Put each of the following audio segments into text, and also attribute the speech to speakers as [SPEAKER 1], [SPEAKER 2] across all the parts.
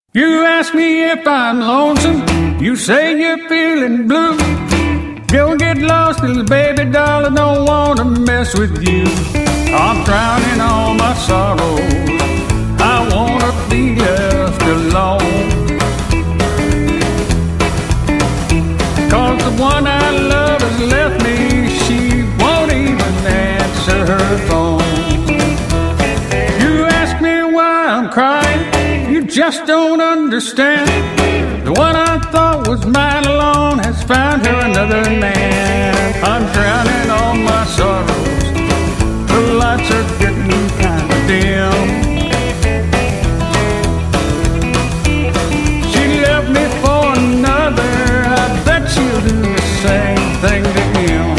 [SPEAKER 1] You ask me if I'm lonesome, you say you're feeling blue. Go get lost, little baby doll, I don't wanna mess with you. I'm drowning all my sorrows, I wanna be left alone. Cause the one I love has left me, she won't even answer her phone. You ask me why I'm crying, you just don't understand. The one I thought was mine alone has found her another man. I'm drowning all my sorrows, the lights are getting kind of dim. She left me for another, I bet she'll do the same thing to him.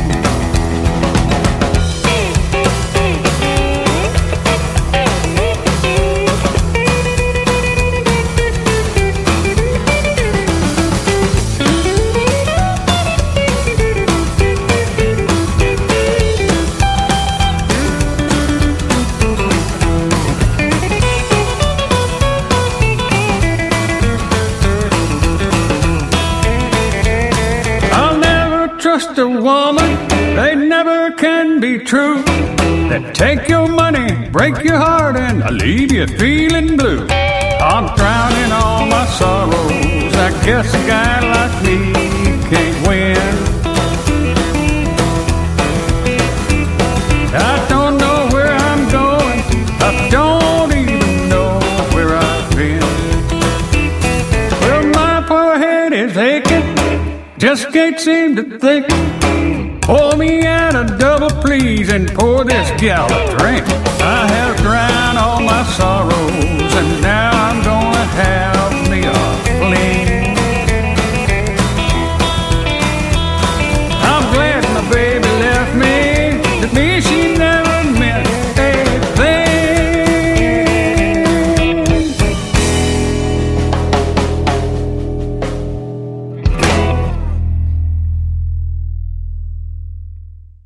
[SPEAKER 1] Trust a woman, they never can be true. They take your money, break your heart, and leave you feeling blue. I'm drowning all my sorrows, I guess a guy like me can't win. I don't know where I'm going, I don't even know where I've been. Well, my poor head is aching, just can't seem to think. Pour me out a double, please, and pour this gal a drink. I have drowned all my sorrows,